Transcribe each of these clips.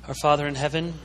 Our Father in heaven,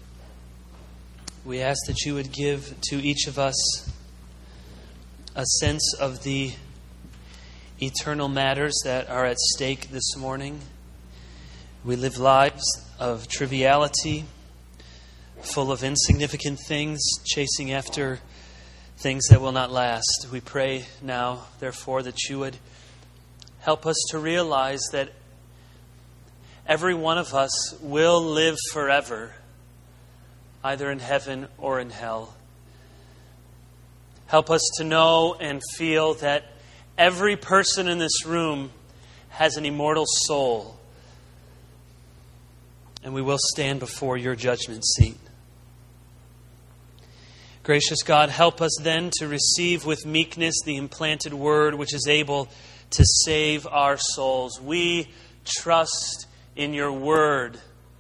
we ask that you would give to each of us a sense of the eternal matters that are at stake this morning. We live lives of triviality, full of insignificant things, chasing after things that will not last. We pray now, therefore, that you would help us to realize that every one of us will live forever, either in heaven or in hell. Help us to know and feel that every person in this room has an immortal soul, and we will stand before your judgment seat. Gracious God, help us then to receive with meekness the implanted word which is able to save our souls. We trust in your word.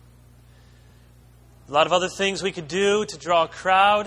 A lot of other things we could do to draw a crowd,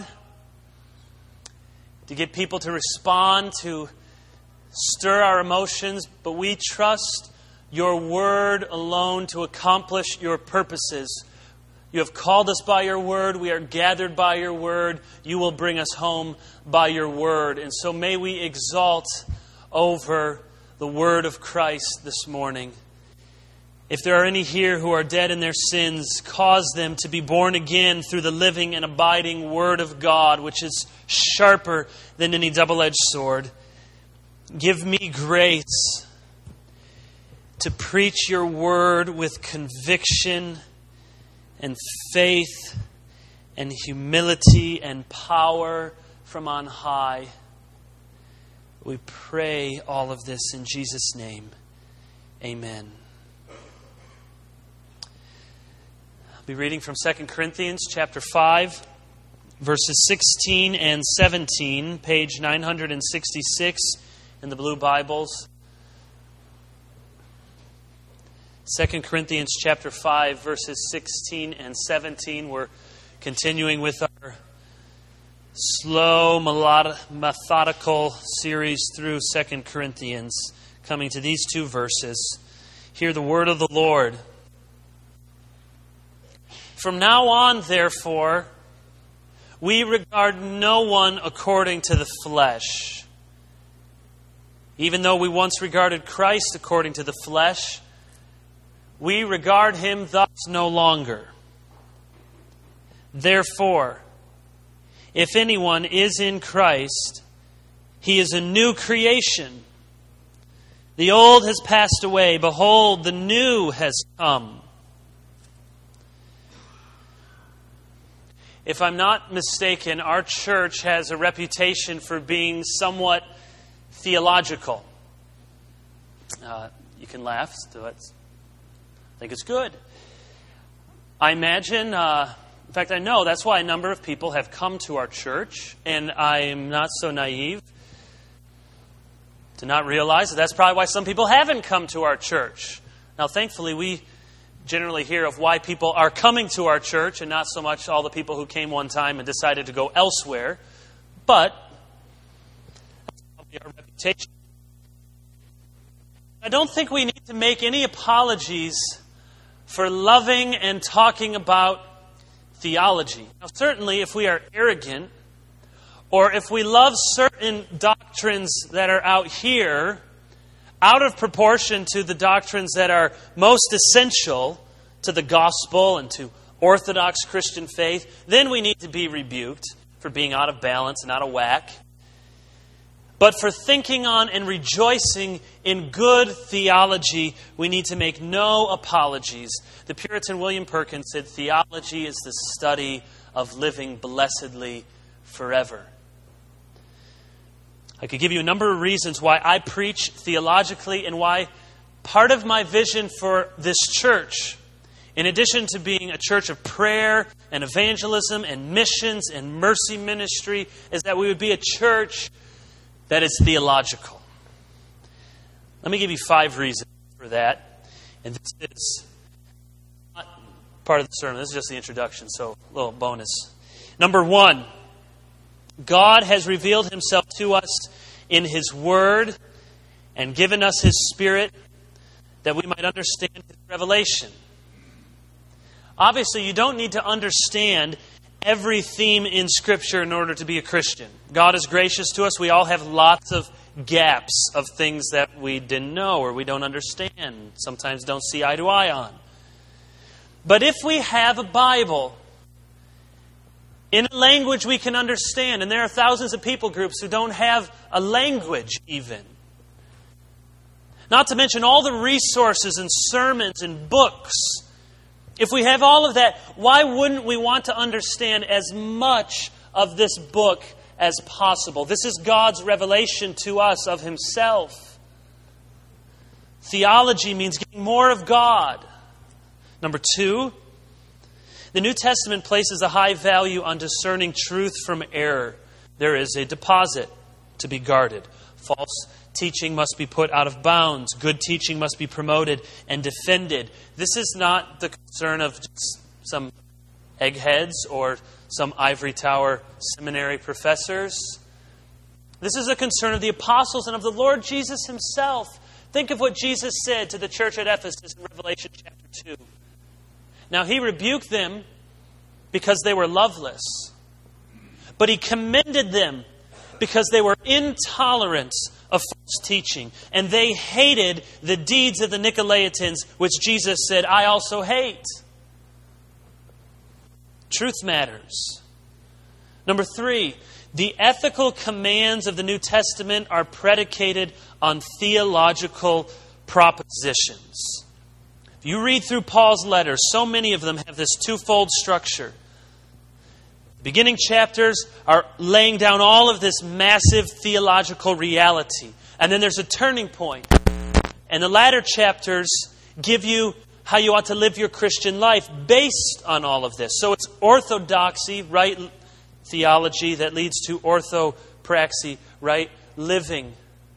to get people to respond, to stir our emotions, but we trust your word alone to accomplish your purposes. You have called us by your word. We are gathered by your word. You will bring us home by your word. And so may we exalt over the word of Christ this morning. If there are any here who are dead in their sins, cause them to be born again through the living and abiding Word of God, which is sharper than any double-edged sword. Give me grace to preach your word with conviction and faith and humility and power from on high. We pray all of this in Jesus' name. Amen. Be reading from 2 Corinthians chapter 5, verses 16 and 17, page 966 in the blue Bibles. 2 Corinthians chapter 5, verses 16 and 17. We're continuing with our slow, methodical series through 2 Corinthians, coming to these two verses. Hear the word of the Lord. From now on, therefore, we regard no one according to the flesh. Even though we once regarded Christ according to the flesh, we regard him thus no longer. Therefore, if anyone is in Christ, he is a new creation. The old has passed away. Behold, the new has come. If I'm not mistaken, our church has a reputation for being somewhat theological. You can laugh. So I think it's good. I imagine, in fact, I know that's why a number of people have come to our church, and I am not so naive to not realize that that's probably why some people haven't come to our church. Now, thankfully, we generally hear of why people are coming to our church and not so much all the people who came one time and decided to go elsewhere. But that's probably our reputation. I don't think we need to make any apologies for loving and talking about theology. Now, certainly if we are arrogant or if we love certain doctrines that are out here out of proportion to the doctrines that are most essential to the gospel and to Orthodox Christian faith, then we need to be rebuked for being out of balance and out of whack. But for thinking on and rejoicing in good theology, we need to make no apologies. The Puritan William Perkins said, theology is the study of living blessedly forever. I could give you a number of reasons why I preach theologically and why part of my vision for this church, in addition to being a church of prayer and evangelism and missions and mercy ministry, is that we would be a church that is theological. Let me give you 5 reasons for that. And this is not part of the sermon. This is just the introduction, so a little bonus. Number 1, God has revealed himself to us in his word and given us his Spirit that we might understand his revelation. Obviously, you don't need to understand every theme in Scripture in order to be a Christian. God is gracious to us. We all have lots of gaps of things that we didn't know or we don't understand, sometimes don't see eye to eye on. But if we have a Bible in a language we can understand, and there are thousands of people groups who don't have a language even, not to mention all the resources and sermons and books, if we have all of that, why wouldn't we want to understand as much of this book as possible? This is God's revelation to us of Himself. Theology means getting more of God. Number 2, the New Testament places a high value on discerning truth from error. There is a deposit to be guarded. False teaching must be put out of bounds. Good teaching must be promoted and defended. This is not the concern of just some eggheads or some ivory tower seminary professors. This is a concern of the apostles and of the Lord Jesus Himself. Think of what Jesus said to the church at Ephesus in Revelation chapter 2. Now, He rebuked them because they were loveless, but He commended them because they were intolerant of false teaching, and they hated the deeds of the Nicolaitans, which Jesus said, I also hate. Truth matters. Number 3, the ethical commands of the New Testament are predicated on theological propositions. If you read through Paul's letters, so many of them have this twofold structure. The beginning chapters are laying down all of this massive theological reality. And then there's a turning point. And the latter chapters give you how you ought to live your Christian life based on all of this. So it's orthodoxy, right theology, that leads to orthopraxy, right living.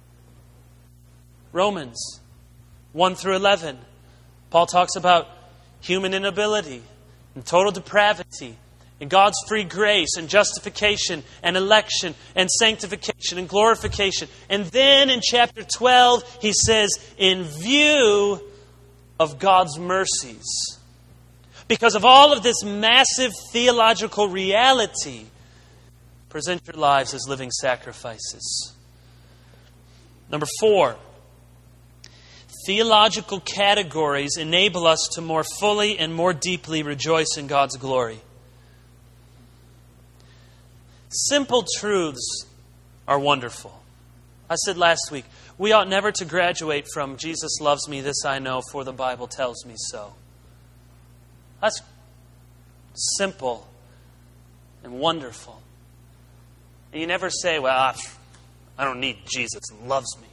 Romans 1 through 11. Paul talks about human inability and total depravity and God's free grace and justification and election and sanctification and glorification. And then in chapter 12, he says, in view of God's mercies. Because of all of this massive theological reality, present your lives as living sacrifices. Number 4, theological categories enable us to more fully and more deeply rejoice in God's glory. Simple truths are wonderful. I said last week, we ought never to graduate from Jesus loves me, this I know, for the Bible tells me so. That's simple and wonderful. And you never say, well, I don't need Jesus, He loves me.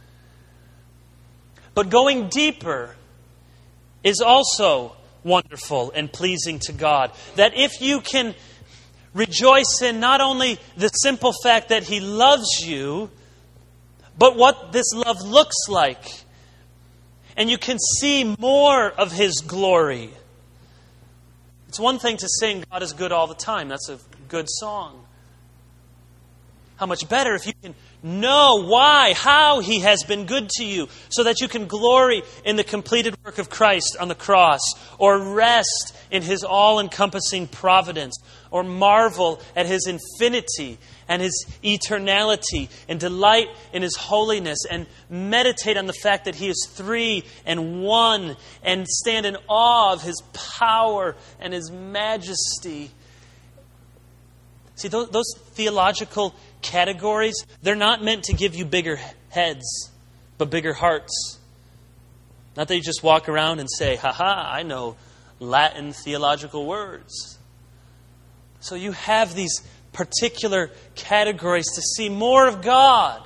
But going deeper is also wonderful and pleasing to God. That if you can rejoice in not only the simple fact that He loves you, but what this love looks like. And you can see more of His glory. It's one thing to sing God is good all the time. That's a good song. How much better if you can know why, how He has been good to you, so that you can glory in the completed work of Christ on the cross, or rest in His all-encompassing providence, or marvel at His infinity and His eternality, and delight in His holiness, and meditate on the fact that He is three and one, and stand in awe of His power and His majesty. See, those theological categories, they're not meant to give you bigger heads, but bigger hearts. Not that you just walk around and say, I know Latin theological words. So you have these particular categories to see more of God.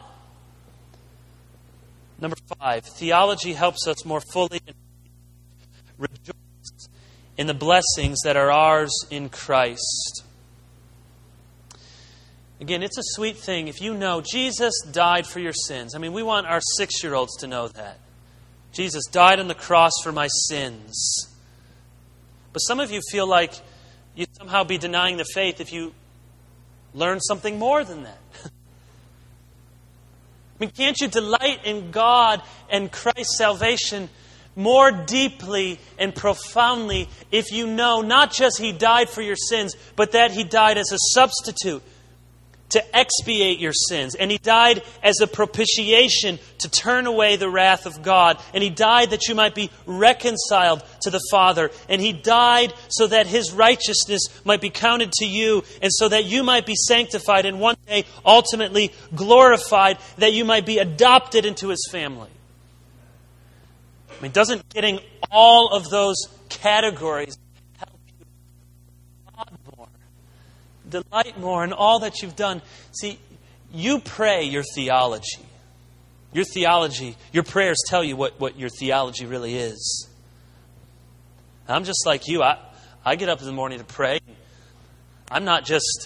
Number 5, theology helps us more fully rejoice in the blessings that are ours in Christ. Again, it's a sweet thing if you know Jesus died for your sins. I mean, we want our 6-year-olds to know that. Jesus died on the cross for my sins. But some of you feel like you'd somehow be denying the faith if you learn something more than that. I mean, can't you delight in God and Christ's salvation more deeply and profoundly if you know not just He died for your sins, but that He died as a substitute to expiate your sins. And He died as a propitiation to turn away the wrath of God. And He died that you might be reconciled to the Father. And He died so that His righteousness might be counted to you, and so that you might be sanctified and one day ultimately glorified, that you might be adopted into His family. I mean, doesn't getting all of those categories help you God more, delight more in all that you've done? See, you pray your theology. Your theology, your prayers tell you what your theology really is. I'm just like you. I get up in the morning to pray. I'm not just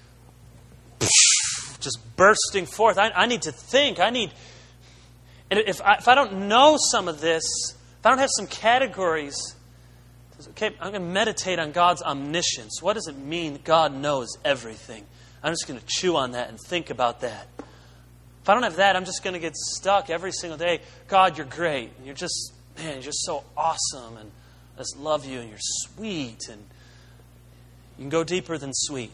bursting forth. I need to think. And if I don't know some of this, if I don't have some categories, okay, I'm going to meditate on God's omniscience. What does it mean that God knows everything? I'm just going to chew on that and think about that. If I don't have that, I'm just going to get stuck every single day. God, you're great. You're just so awesome. And I just love you. And you're sweet. And you can go deeper than sweet.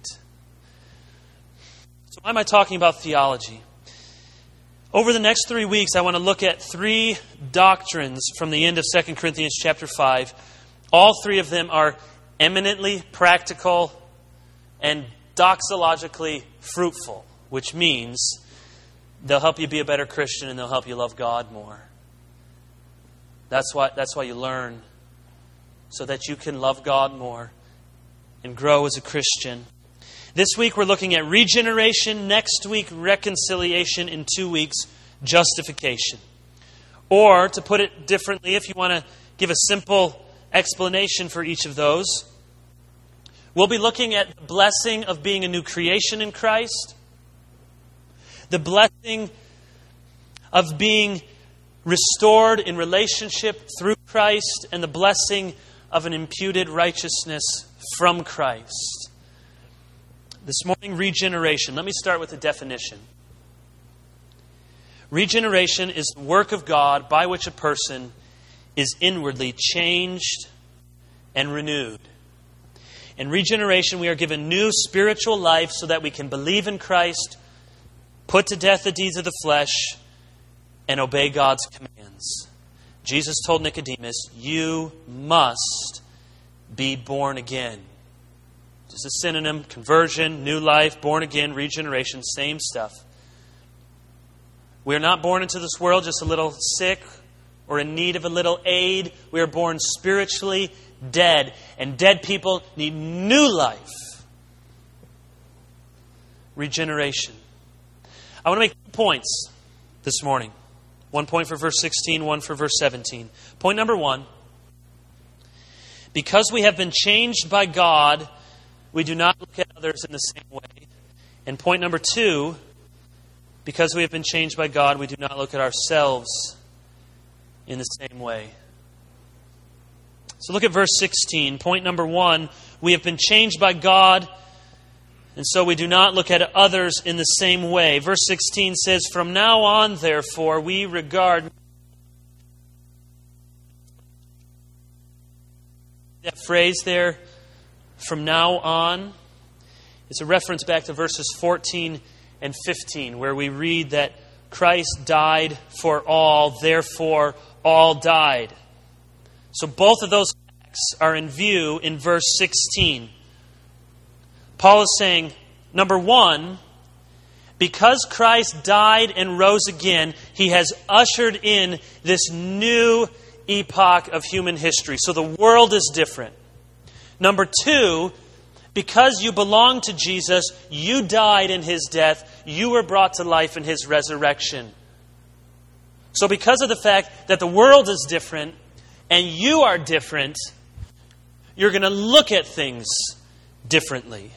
So why am I talking about theology? Over the next 3 weeks, I want to look at 3 doctrines from the end of 2 Corinthians chapter 5. All 3 of them are eminently practical and doxologically fruitful, which means they'll help you be a better Christian and they'll help you love God more. That's why you learn, so that you can love God more and grow as a Christian. This week we're looking at regeneration. Next week, reconciliation. In 2 weeks, justification. Or, to put it differently, if you want to give a simple explanation for each of those, we'll be looking at the blessing of being a new creation in Christ, the blessing of being restored in relationship through Christ, and the blessing of an imputed righteousness from Christ. This morning, regeneration. Let me start with the definition. Regeneration is the work of God by which a person is inwardly changed and renewed. In regeneration, we are given new spiritual life so that we can believe in Christ, put to death the deeds of the flesh, and obey God's commands. Jesus told Nicodemus, you must be born again. Just a synonym: conversion, new life, born again, regeneration, same stuff. We are not born into this world just a little sick or in need of a little aid. We are born spiritually dead. And dead people need new life. Regeneration. I want to make 2 points this morning. 1 point for verse 16, 1 for verse 17. Point number 1. Because we have been changed by God, we do not look at others in the same way. And point number 2, because we have been changed by God, we do not look at ourselves in the same way. So look at verse 16. Point number 1, we have been changed by God, and so we do not look at others in the same way. Verse 16 says, from now on, therefore, we regard... That phrase there, from now on, is a reference back to verses 14 and 15, where we read that Christ died for all, therefore all died. So both of those facts are in view in verse 16. Paul is saying, number 1, because Christ died and rose again, He has ushered in this new epoch of human history. So the world is different. Number 2, because you belong to Jesus, you died in His death, you were brought to life in His resurrection. So because of the fact that the world is different and you are different, you're going to look at things differently.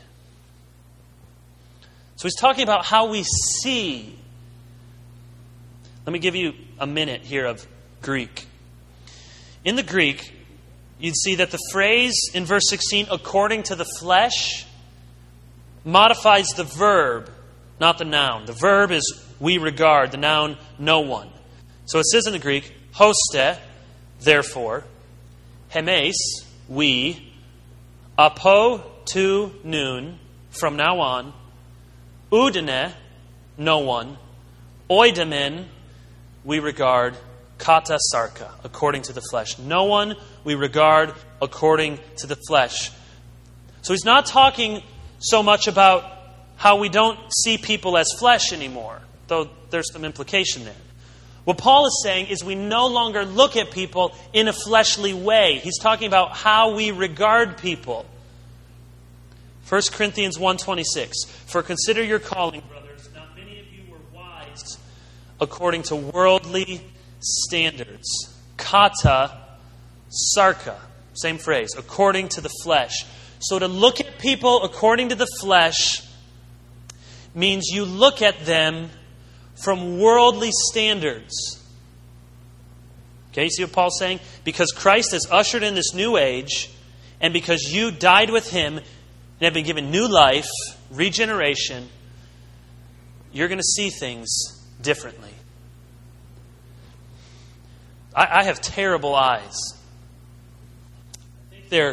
So he's talking about how we see. Let me give you a minute here of Greek. In the Greek, you'd see that the phrase in verse 16, according to the flesh, modifies the verb, not the noun. The verb is we regard, the noun no one. So it says in the Greek, hoste, therefore, hemes, we, apo, to, noon, from now on, oudene, no one, oidemen, we regard, kata sarka, according to the flesh. No one we regard according to the flesh. So he's not talking so much about how we don't see people as flesh anymore, though there's some implication there. What Paul is saying is we no longer look at people in a fleshly way. He's talking about how we regard people. 1 Corinthians 1:26. For consider your calling, brothers. Not many of you were wise according to worldly standards. Kata, sarka. Same phrase. According to the flesh. So to look at people according to the flesh means you look at them from worldly standards. Okay, you see what Paul's saying? Because Christ has ushered in this new age, and because you died with Him and have been given new life, regeneration, you're going to see things differently. I have terrible eyes. I think they're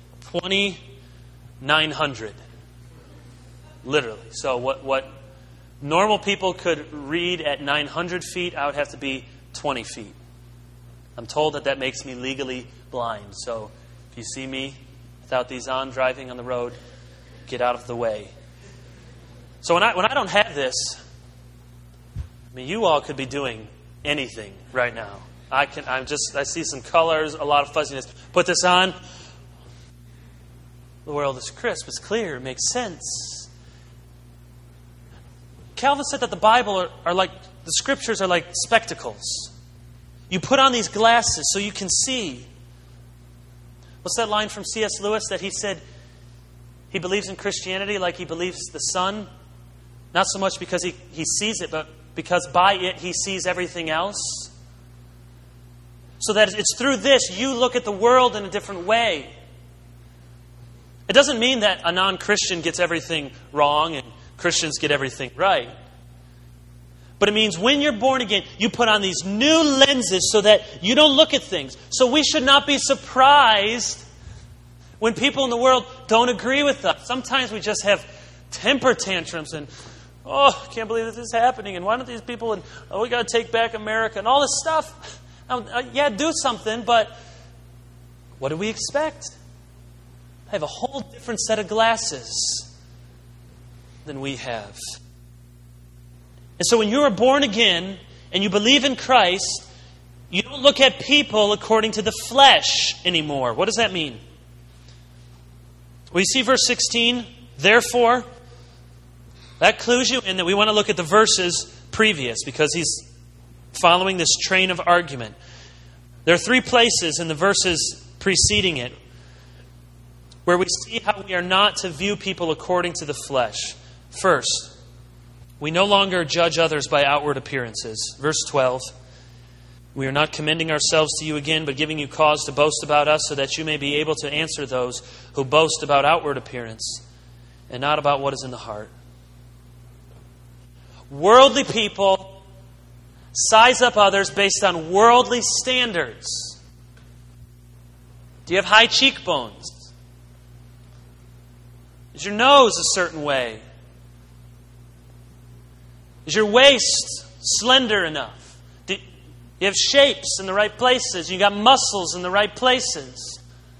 2,900. Literally. So what normal people could read at 900 feet, I would have to be 20 feet. I'm told that makes me legally blind. So if you see me without these on, driving on the road, get out of the way. So when I don't have this, I mean, you all could be doing anything right now. I see some colors, a lot of fuzziness. Put this on. The world is crisp, it's clear, it makes sense. Calvin said that the Bible are like, the Scriptures are like spectacles. You put on these glasses so you can see. What's that line from C.S. Lewis that he said he believes in Christianity like he believes the sun? Not so much because he sees it, but because by it he sees everything else. So that it's through this you look at the world in a different way. It doesn't mean that a non-Christian gets everything wrong and Christians get everything right. But it means when you're born again, you put on these new lenses so that you don't look at things. So we should not be surprised when people in the world don't agree with us. Sometimes we just have temper tantrums and, I can't believe this is happening. And why don't these people, and we got to take back America and all this stuff. Yeah, do something, but what do we expect? I have a whole different set of glasses than we have. And so when you are born again and you believe in Christ, you don't look at people according to the flesh anymore. What does that mean? Well, you see verse 16, therefore, that clues you in that we want to look at the verses previous because he's following this train of argument. There are 3 places in the verses preceding it where we see how we are not to view people according to the flesh. First, we no longer judge others by outward appearances. Verse 12, we are not commending ourselves to you again, but giving you cause to boast about us so that you may be able to answer those who boast about outward appearance and not about what is in the heart. Worldly people size up others based on worldly standards. Do you have high cheekbones? Is your nose a certain way? Is your waist slender enough? Do you have shapes in the right places? You got muscles in the right places?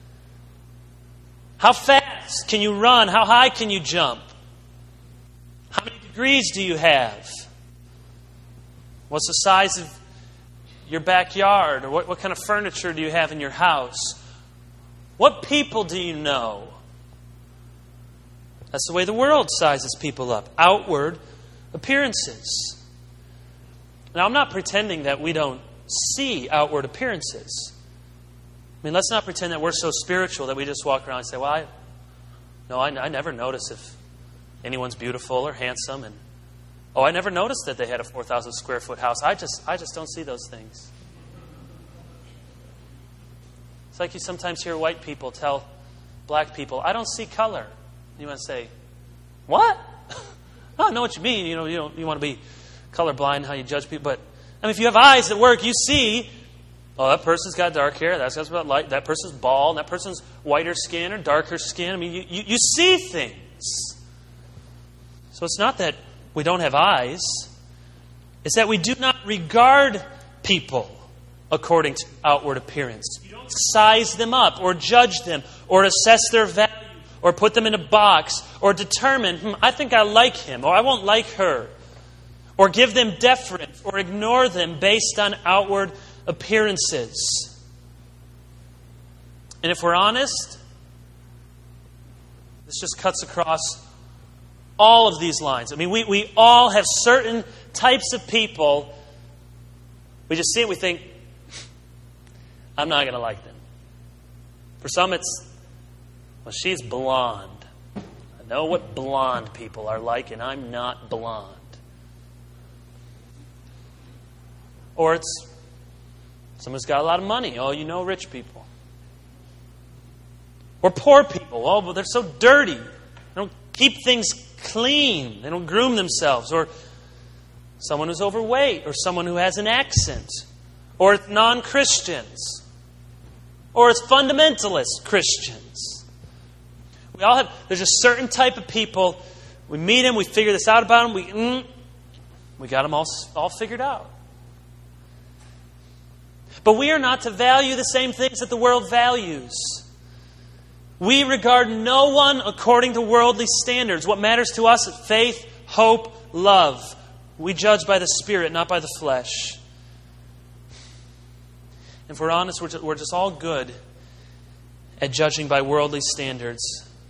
How fast can you run? How high can you jump? How many degrees do you have? What's the size of your backyard? Or what kind of furniture do you have in your house? What people do you know? That's the way the world sizes people up. Outward appearances. Now, I'm not pretending that we don't see outward appearances. I mean, let's not pretend that we're so spiritual that we just walk around and say, well, I never notice if anyone's beautiful or handsome. And I never noticed that they had a 4,000 square foot house. I just don't see those things. It's like you sometimes hear white people tell black people, I don't see color. You want to say, what? I know what you mean. You want to be colorblind, how you judge people. But if you have eyes that work, you see, Oh, that person's got dark hair. That's got light. That person's bald. That person's whiter skin or darker skin. I mean, you see things. So it's not that we don't have eyes. It's that we do not regard people according to outward appearance. You don't size them up or judge them or assess their value or put them in a box or determine, I think I like him or I won't like her. Or give them deference or ignore them based on outward appearances. And if we're honest, this just cuts across all of these lines. I mean, we all have certain types of people. We just see it, we think, I'm not going to like them. For some, it's, well, she's blonde. I know what blonde people are like, and I'm not blonde. Or it's someone's got a lot of money. Oh, you know rich people. Or poor people. Oh, but they're so dirty. They don't keep things clean. They don't groom themselves. Or someone who's overweight. Or someone who has an accent. Or it's non-Christians. Or it's fundamentalist Christians. We all have, there's a certain type of people. We meet them, we figure this out about them. We got them all figured out. But we are not to value the same things that the world values. We regard no one according to worldly standards. What matters to us is faith, hope, love. We judge by the Spirit, not by the flesh. If we're honest, we're just all good at judging by worldly standards.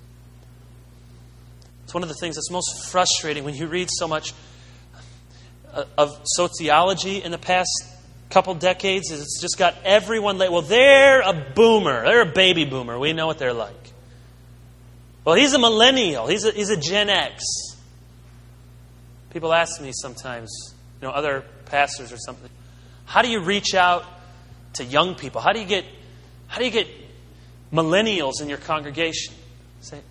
It's one of the things that's most frustrating when you read so much of sociology in the past couple decades. Is it's just got everyone well, they're a boomer. They're a baby boomer. We know what they're like. Well, he's a millennial. He's a Gen X. People ask me sometimes, other pastors or something, how do you reach out to young people? How do you get millennials in your congregation? I say,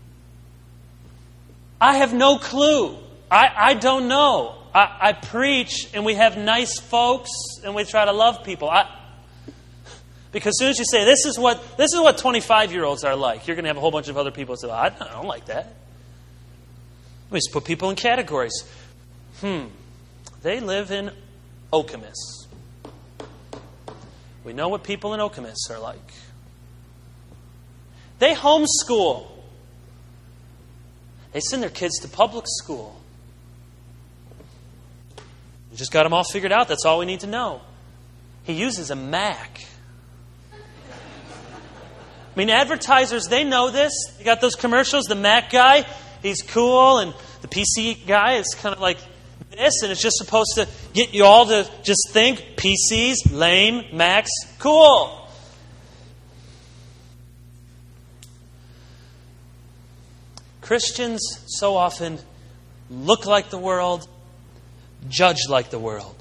I have no clue. I don't know. I preach and we have nice folks and we try to love people. Because as soon as you say this is what 25-year-olds are like, you're going to have a whole bunch of other people say, I don't like that. We just put people in categories. They live in Okemos. We know what people in Okemos are like. They homeschool. They send their kids to public school. We just got them all figured out. That's all we need to know. He uses a Mac. I mean, advertisers, they know this. You got those commercials. The Mac guy, he's cool. And the PC guy is kind of like this. And it's just supposed to get you all to just think PCs, lame, Macs, cool. Christians so often look like the world, judge like the world.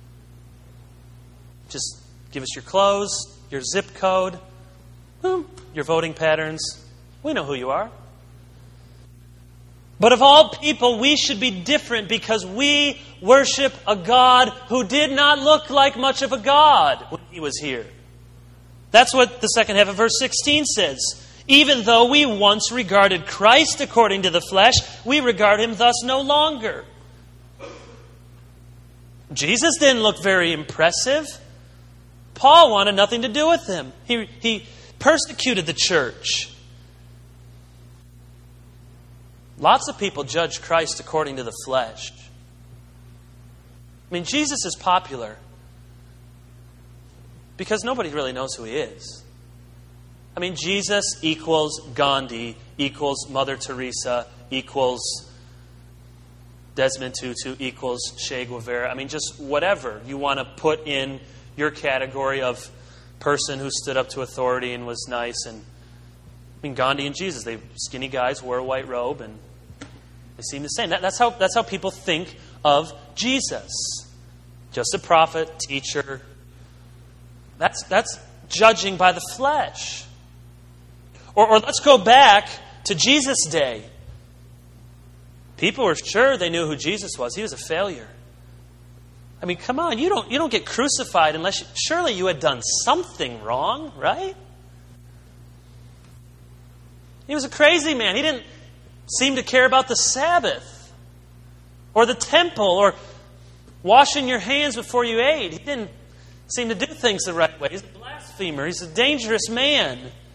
Just give us your clothes, your zip code, your voting patterns. We know who you are. But of all people, we should be different because we worship a God who did not look like much of a God when He was here. That's what the second half of verse 16 says. Even though we once regarded Christ according to the flesh, we regard Him thus no longer. Jesus didn't look very impressive. Paul wanted nothing to do with Him. He persecuted the church. Lots of people judge Christ according to the flesh. I mean, Jesus is popular because nobody really knows who He is. I mean, Jesus equals Gandhi, equals Mother Teresa, equals Desmond Tutu, equals Che Guevara. I mean, just whatever you want to put in your category of person who stood up to authority and was nice. And I mean, Gandhi and Jesus, they skinny guys, wore a white robe, and they seem the same. That's how people think of Jesus. Just a prophet, teacher. That's judging by the flesh. Or let's go back to Jesus' day. People were sure they knew who Jesus was. He was a failure. I mean, come on, you don't get crucified unless surely you had done something wrong, right? He was a crazy man. He didn't seem to care about the Sabbath or the temple or washing your hands before you ate. He didn't seem to do things the right way. He's a blasphemer. He's a dangerous man.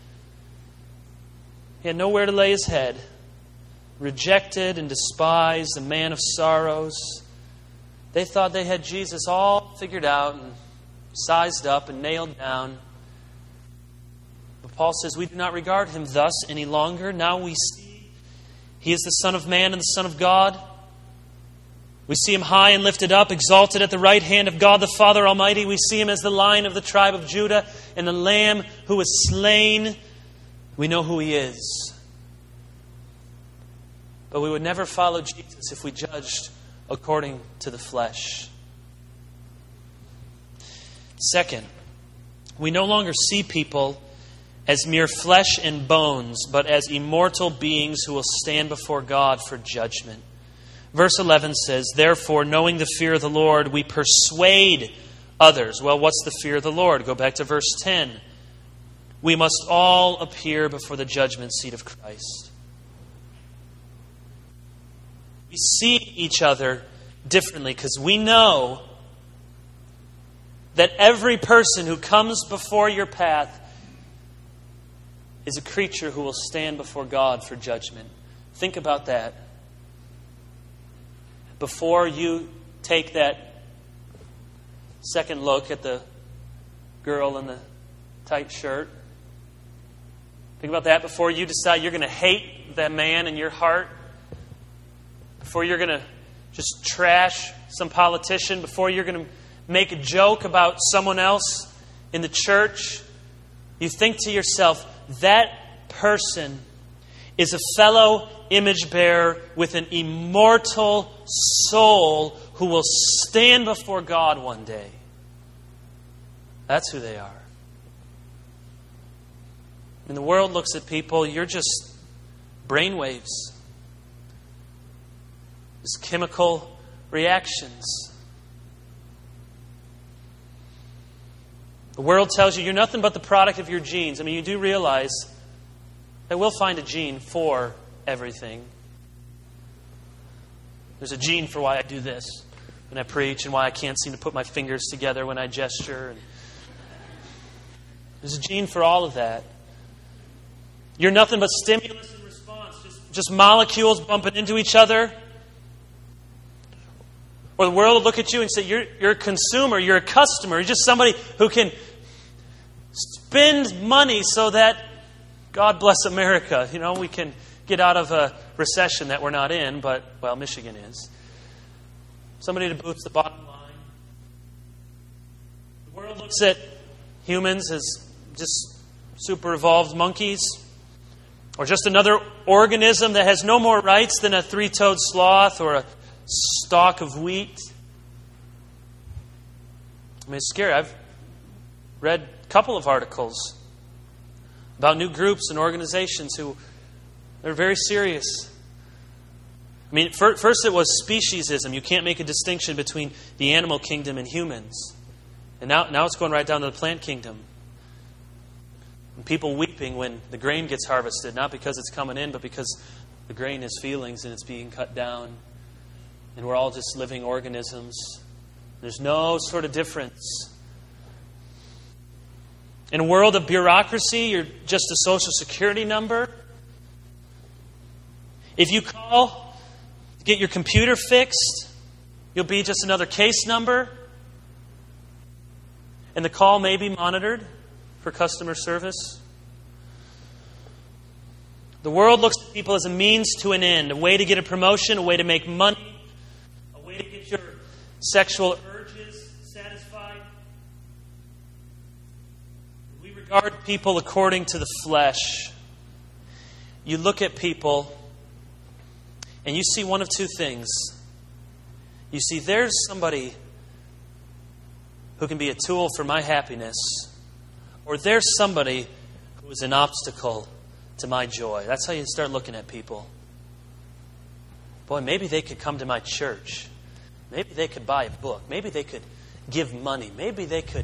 He had nowhere to lay his head. Rejected and despised, a man of sorrows. They thought they had Jesus all figured out and sized up and nailed down. But Paul says we do not regard him thus any longer. Now we see he is the Son of Man and the Son of God. We see him high and lifted up, exalted at the right hand of God the Father Almighty. We see him as the Lion of the tribe of Judah and the Lamb who was slain. We know who he is. But we would never follow Jesus if we judged according to the flesh. Second, we no longer see people as mere flesh and bones, but as immortal beings who will stand before God for judgment. Verse 11 says, therefore, knowing the fear of the Lord, we persuade others. Well, what's the fear of the Lord? Go back to verse 10. We must all appear before the judgment seat of Christ. We see each other differently because we know that every person who comes before your path is a creature who will stand before God for judgment. Think about that. Before you take that second look at the girl in the tight shirt, think about that before you decide you're going to hate that man in your heart, before you're going to just trash some politician, before you're going to make a joke about someone else in the church, you think to yourself, that person is a fellow image bearer with an immortal soul who will stand before God one day. That's who they are. When the world looks at people, you're just brainwaves. Just chemical reactions. The world tells you you're nothing but the product of your genes. I mean, you do realize that we'll find a gene for everything. There's a gene for why I do this when I preach and why I can't seem to put my fingers together when I gesture. There's a gene for all of that. You're nothing but stimulus and response, just molecules bumping into each other. Or the world will look at you and say, you're a consumer, you're a customer, you're just somebody who can spend money so that, God bless America, we can get out of a recession that we're not in, but, well, Michigan is. Somebody to boost the bottom line. The world looks at humans as just super evolved monkeys, or just another organism that has no more rights than a three-toed sloth or a stalk of wheat. I mean, it's scary. I've read a couple of articles about new groups and organizations who are very serious. I mean, first it was speciesism. You can't make a distinction between the animal kingdom and humans. And now it's going right down to the plant kingdom. And people weeping when the grain gets harvested, not because it's coming in, but because the grain has feelings and it's being cut down. And we're all just living organisms. There's no sort of difference. In a world of bureaucracy, you're just a social security number. If you call to get your computer fixed, you'll be just another case number. And the call may be monitored for customer service. The world looks at people as a means to an end, a way to get a promotion, a way to make money, a way to get your sexual urges satisfied. We regard people according to the flesh. You look at people and you see one of two things. You see, there's somebody who can be a tool for my happiness, or there's somebody who is an obstacle to my joy. That's how you start looking at people. Boy, maybe they could come to my church. Maybe they could buy a book. Maybe they could give money. Maybe they could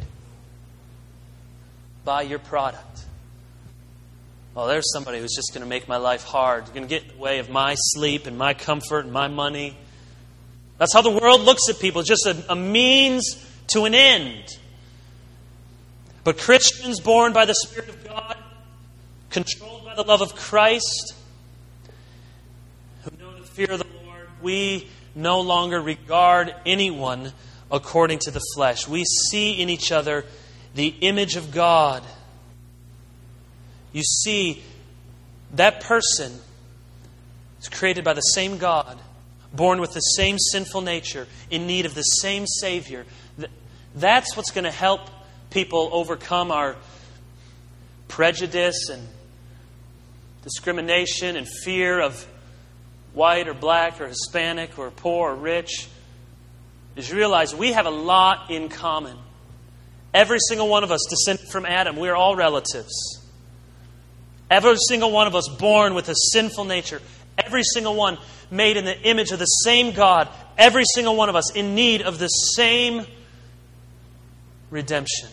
buy your product. Oh, there's somebody who's just going to make my life hard. Going to get in the way of my sleep and my comfort and my money. That's how the world looks at people. Just a means to an end. But Christians born by the Spirit of God, controlled by the love of Christ, who know the fear of the Lord, we no longer regard anyone according to the flesh. We see in each other the image of God. You see, that person is created by the same God, born with the same sinful nature, in need of the same Savior. That's what's going to help people overcome our prejudice and discrimination and fear of white or black or Hispanic or poor or rich, is you realize we have a lot in common. Every single one of us descended from Adam. We are all relatives. Every single one of us born with a sinful nature. Every single one made in the image of the same God. Every single one of us in need of the same redemption.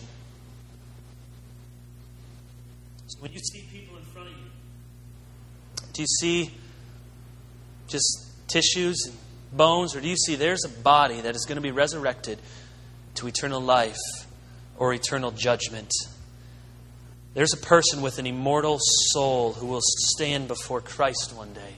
So when you see people in front of you, do you see just tissues and bones, or do you see there's a body that is going to be resurrected to eternal life or eternal judgment? There's a person with an immortal soul who will stand before Christ one day.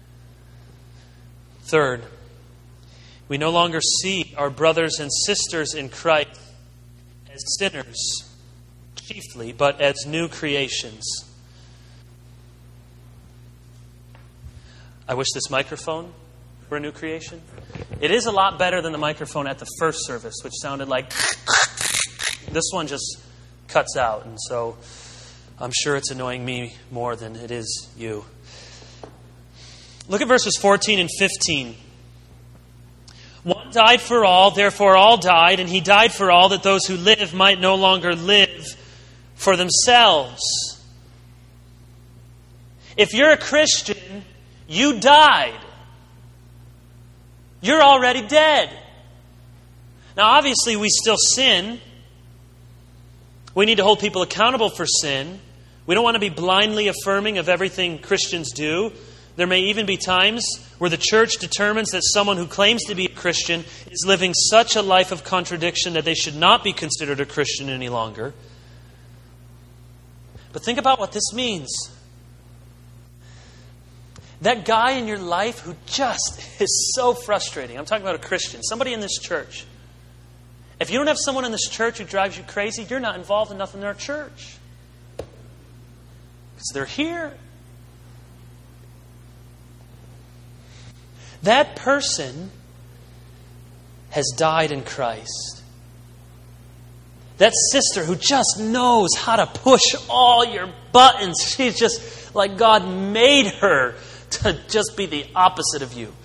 Third, we no longer see our brothers and sisters in Christ as sinners, chiefly, but as new creations. I wish this microphone were a new creation. It is a lot better than the microphone at the first service, which sounded like... This one just cuts out, and so I'm sure it's annoying me more than it is you. Look at verses 14 and 15. One died for all, therefore all died, and he died for all, that those who live might no longer live for themselves. If you're a Christian, you died. You're already dead. Now, obviously, we still sin. We need to hold people accountable for sin. We don't want to be blindly affirming of everything Christians do. There may even be times where the church determines that someone who claims to be a Christian is living such a life of contradiction that they should not be considered a Christian any longer. But think about what this means. That guy in your life who just is so frustrating. I'm talking about a Christian, somebody in this church. If you don't have someone in this church who drives you crazy, you're not involved enough in their church. Because they're here. That person has died in Christ. That sister who just knows how to push all your buttons. She's just like God made her to just be the opposite of you.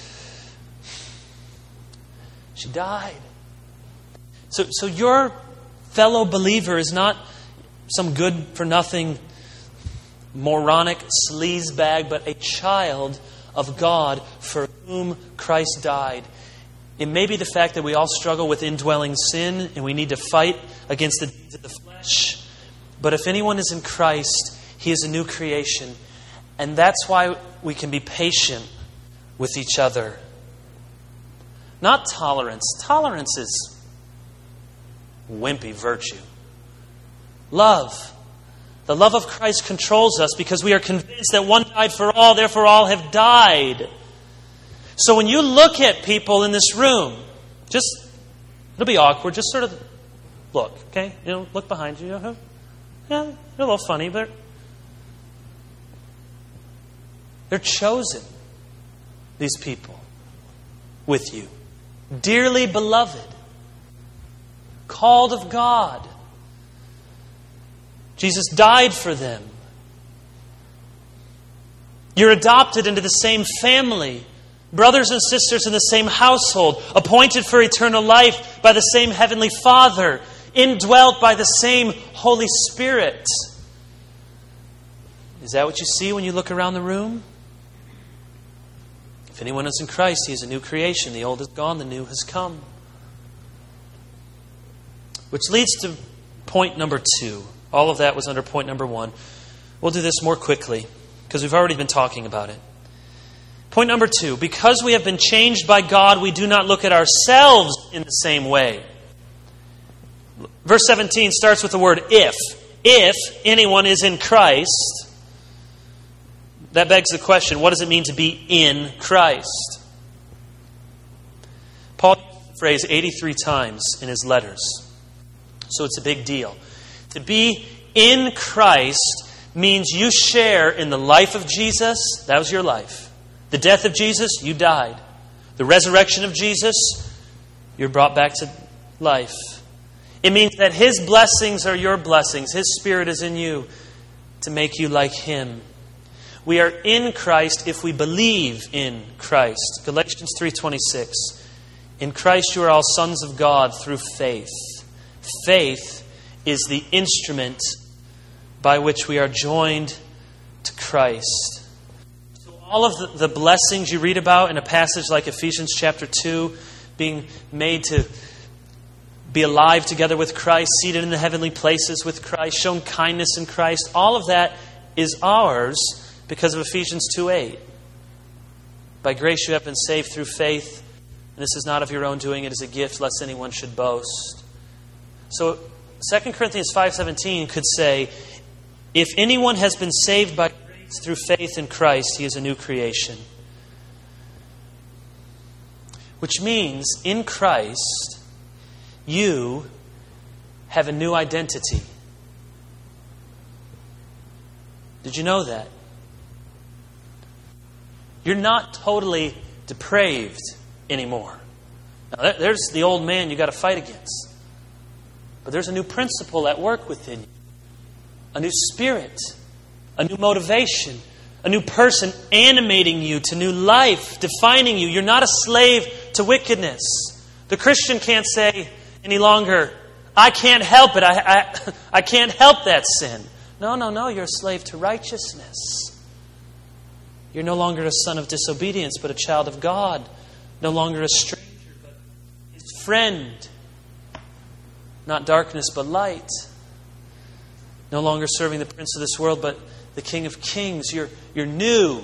She died. So your fellow believer is not some good-for-nothing moronic sleazebag, but a child of God for whom Christ died. It may be the fact that we all struggle with indwelling sin and we need to fight against the deeds of the flesh. But if anyone is in Christ, he is a new creation. And that's why we can be patient with each other. Not tolerance. Tolerance is wimpy virtue. Love. The love of Christ controls us because we are convinced that one died for all, therefore all have died. So when you look at people in this room, it'll be awkward, just sort of look, okay? Look behind you. Yeah, they're a little funny, but they're chosen, these people, with you. Dearly beloved. Called of God. Jesus died for them. You're adopted into the same family. Brothers and sisters in the same household. Appointed for eternal life by the same Heavenly Father. Indwelt by the same Holy Spirit. Is that what you see when you look around the room? If anyone is in Christ, he is a new creation. The old is gone, the new has come. Which leads to point number 2. All of that was under point number 1. We'll do this more quickly because we've already been talking about it. Point number 2. Because we have been changed by God, we do not look at ourselves in the same way. Verse 17 starts with the word if. If anyone is in Christ, that begs the question, what does it mean to be in Christ? Paul used the phrase 83 times in his letters. So it's a big deal. To be in Christ means you share in the life of Jesus. That was your life. The death of Jesus, you died. The resurrection of Jesus, you're brought back to life. It means that His blessings are your blessings. His Spirit is in you to make you like Him. We are in Christ if we believe in Christ. Galatians 3:26. In Christ you are all sons of God through faith. Faith is the instrument by which we are joined to Christ. So all of the blessings you read about in a passage like Ephesians chapter 2, being made to be alive together with Christ, seated in the heavenly places with Christ, shown kindness in Christ, all of that is ours because of Ephesians 2:8. By grace you have been saved through faith, and this is not of your own doing, it is a gift, lest anyone should boast. So 2 Corinthians 5:17 could say, if anyone has been saved by grace through faith in Christ, he is a new creation. Which means, in Christ, you have a new identity. Did you know that? You're not totally depraved anymore. Now, there's the old man you got to fight against. But there's a new principle at work within you. A new spirit. A new motivation. A new person animating you to new life, defining you. You're not a slave to wickedness. The Christian can't say any longer, I can't help it. I can't help that sin. No. You're a slave to righteousness. You're no longer a son of disobedience, but a child of God. No longer a stranger, but His friend. Not darkness, but light. No longer serving the prince of this world, but the King of Kings. You're new.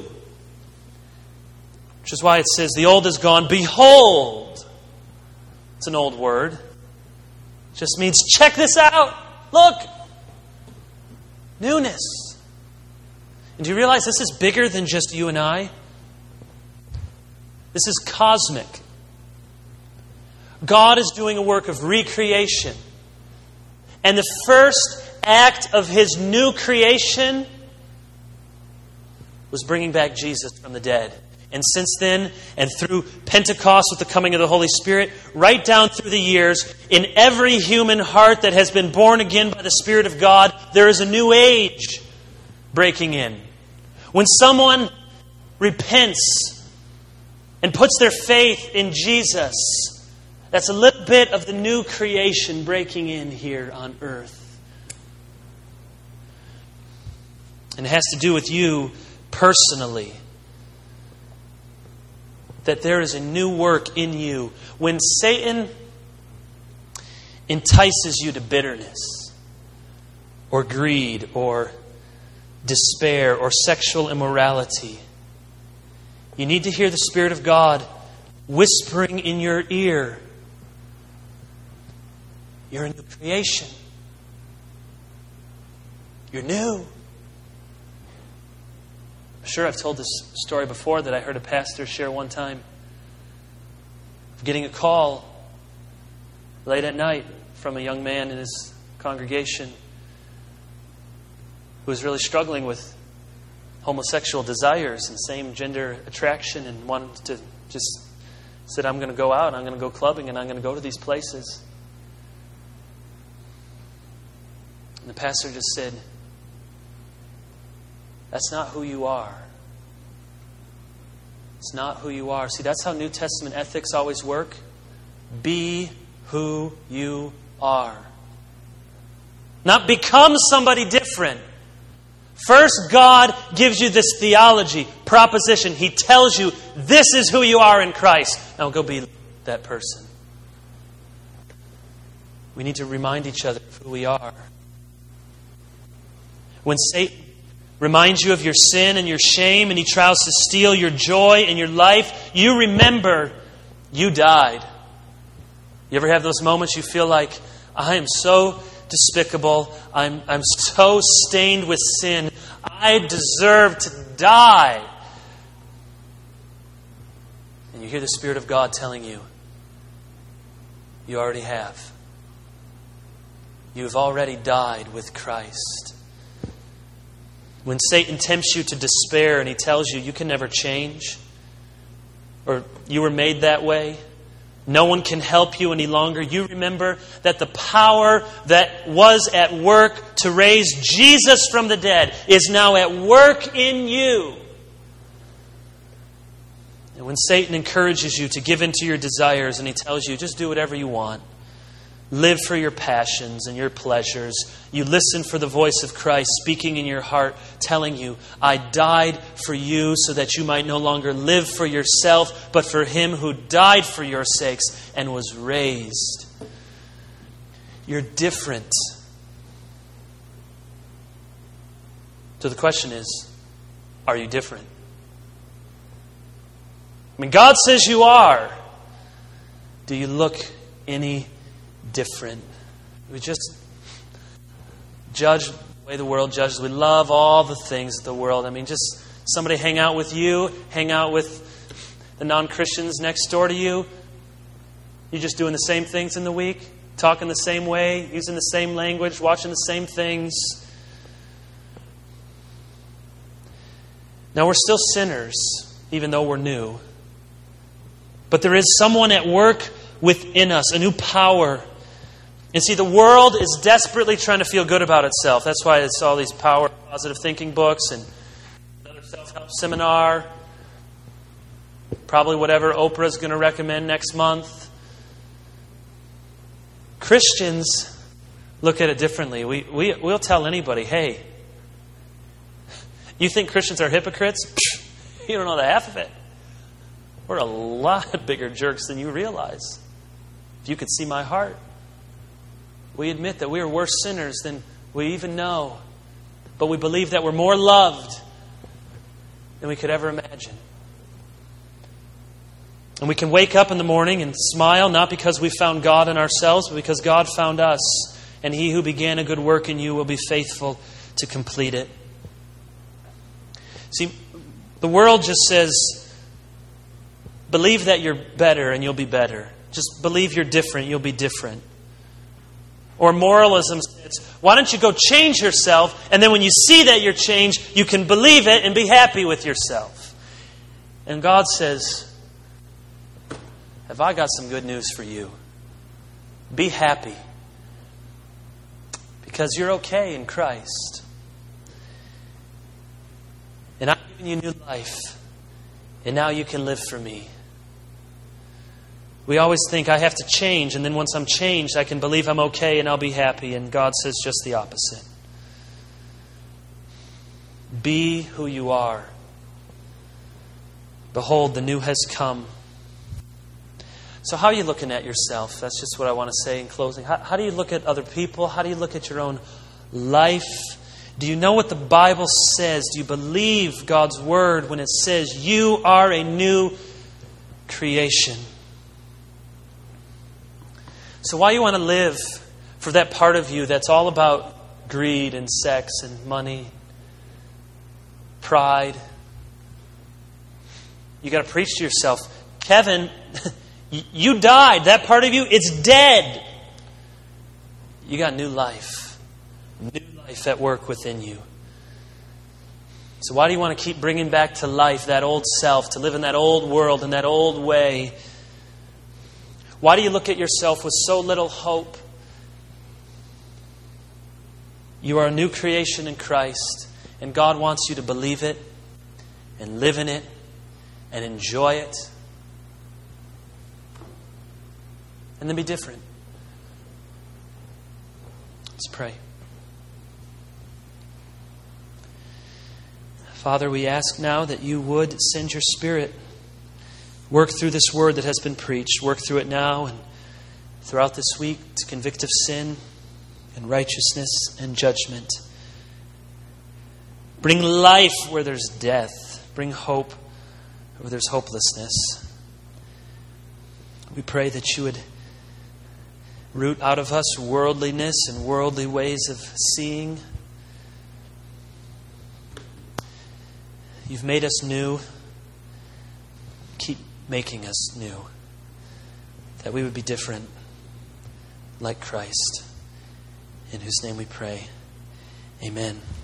Which is why it says, the old is gone. Behold! It's an old word. It just means, check this out. Look! Newness. And do you realize this is bigger than just you and I? This is cosmic. God is doing a work of recreation. And the first act of His new creation was bringing back Jesus from the dead. And since then, and through Pentecost with the coming of the Holy Spirit, right down through the years, in every human heart that has been born again by the Spirit of God, there is a new age breaking in. When someone repents and puts their faith in Jesus, that's a little bit of the new creation breaking in here on earth. And it has to do with you personally. That there is a new work in you. When Satan entices you to bitterness, or greed, or despair, or sexual immorality, you need to hear the Spirit of God whispering in your ear, you're a new creation. You're new. I'm sure I've told this story before that I heard a pastor share one time of getting a call late at night from a young man in his congregation who was really struggling with homosexual desires and same-gender attraction and wanted to just said, I'm going to go out, I'm going to go clubbing, and I'm going to go to these places. And the pastor just said, that's not who you are. It's not who you are. See, that's how New Testament ethics always work. Be who you are. Not become somebody different. First, God gives you this theology, proposition. He tells you, this is who you are in Christ. Now go be that person. We need to remind each other of who we are. When Satan reminds you of your sin and your shame, and he tries to steal your joy and your life, you remember you died. You ever have those moments you feel like, I am so despicable. I'm so stained with sin. I deserve to die. And you hear the Spirit of God telling you, you already have. You've already died with Christ. When Satan tempts you to despair and he tells you you can never change, or you were made that way, no one can help you any longer, you remember that the power that was at work to raise Jesus from the dead is now at work in you. And when Satan encourages you to give in to your desires and he tells you, just do whatever you want, live for your passions and your pleasures, you listen for the voice of Christ speaking in your heart, telling you, I died for you so that you might no longer live for yourself, but for Him who died for your sakes and was raised. You're different. So the question is, are you different? I mean, God says you are. Do you look any different? We just judge the way the world judges. We love all the things of the world. I mean, just somebody hang out with you, hang out with the non-Christians next door to you. You're just doing the same things in the week, talking the same way, using the same language, watching the same things. Now, we're still sinners, even though we're new. But there is someone at work within us, a new power. And see, the world is desperately trying to feel good about itself. That's why it's all these power, positive thinking books and another self-help seminar. Probably whatever Oprah's going to recommend next month. Christians look at it differently. We'll tell anybody, hey, you think Christians are hypocrites? You don't know the half of it. We're a lot bigger jerks than you realize. If you could see my heart. We admit that we are worse sinners than we even know. But we believe that we're more loved than we could ever imagine. And we can wake up in the morning and smile, not because we found God in ourselves, but because God found us. And He who began a good work in you will be faithful to complete it. See, the world just says, believe that you're better and you'll be better. Just believe you're different, you'll be different. Or moralism says, why don't you go change yourself, and then when you see that you're changed, you can believe it and be happy with yourself. And God says, have I got some good news for you? Be happy. Because you're okay in Christ. And I've given you new life. And now you can live for me. We always think I have to change, and then once I'm changed, I can believe I'm okay and I'll be happy. And God says just the opposite. Be who you are. Behold, the new has come. So how are you looking at yourself? That's just what I want to say in closing. How do you look at other people? How do you look at your own life? Do you know what the Bible says? Do you believe God's Word when it says you are a new creation? So why you want to live for that part of you that's all about greed and sex and money, pride? You got to preach to yourself, Kevin, you died. That part of you, it's dead. You got new life. New life at work within you. So why do you want to keep bringing back to life that old self, to live in that old world, in that old way? Why do you look at yourself with so little hope? You are a new creation in Christ, and God wants you to believe it and live in it and enjoy it. And then be different. Let's pray. Father, we ask now that you would send your Spirit. Work through this word that has been preached. Work through it now and throughout this week to convict of sin and righteousness and judgment. Bring life where there's death. Bring hope where there's hopelessness. We pray that you would root out of us worldliness and worldly ways of seeing. You've made us new. Keep making us new. That we would be different, like Christ. In whose name we pray. Amen.